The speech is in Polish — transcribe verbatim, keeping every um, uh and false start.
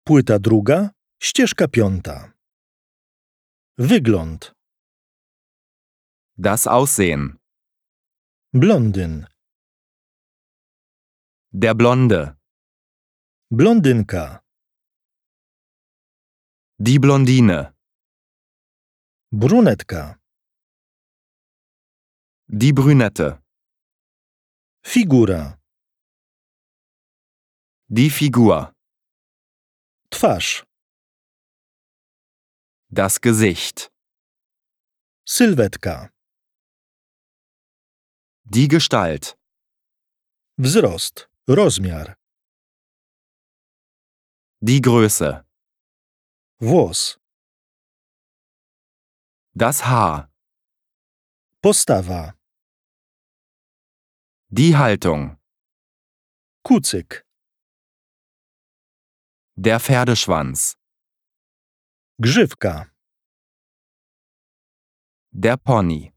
Płyta druga, ścieżka piąta. Wygląd. Das Aussehen. Blondyn. Der Blonde. Blondynka. Die Blondine. Brunetka. Die Brünette. Figura. Die Figur. Twarz. Das Gesicht. Sylwetka. Die Gestalt. Wzrost. Rozmiar. Die Größe. Włos. Das Haar. Postawa. Die Haltung. Kucyk. Der Pferdeschwanz. Grzywka. Der Pony.